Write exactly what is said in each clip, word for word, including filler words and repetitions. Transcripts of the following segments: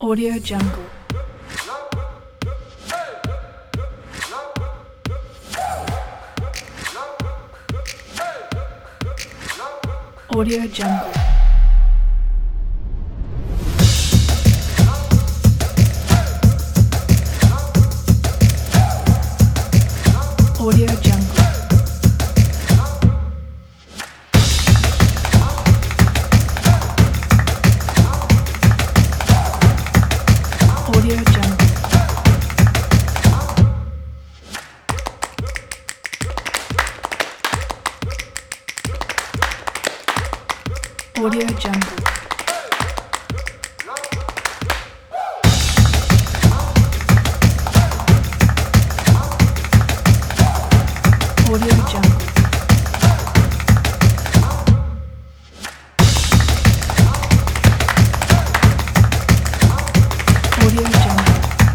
Audio Jungle. Audio Jungle. Audio Jungle. Audio Jungle. Audio Jungle. Audio Jungle. Audio Jungle.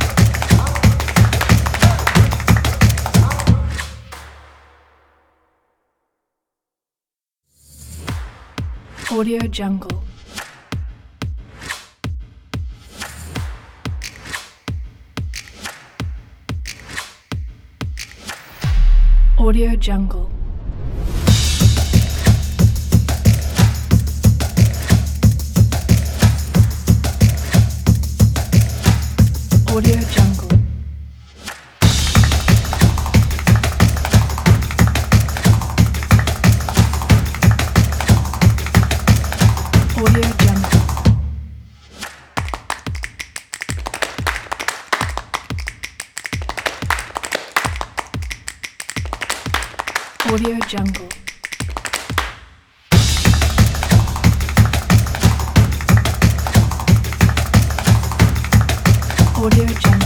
Audio Jungle. Audio Jungle. Audio Jungle. Audio Jungle. Audio Jungle. Audio Jungle.